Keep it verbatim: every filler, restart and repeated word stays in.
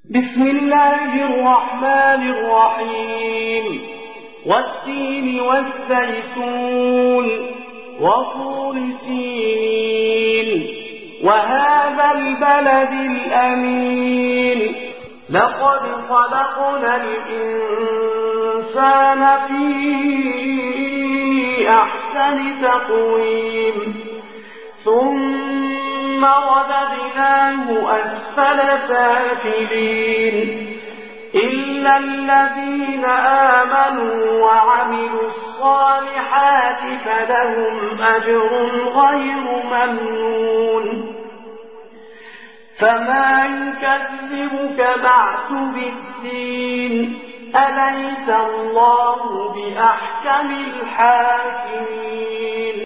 بسم الله الرحمن الرحيم والتين والزيتون وطور سينين وهذا البلد الأمين لقد خلقنا الإنسان في أحسن تقويم ثم رددناه أسفل سافلين إلا الذين آمنوا وعملوا الصالحات فلهم أجر غير ممنون فما يكذبك بعد بالدين أليس الله بأحكم الحاكمين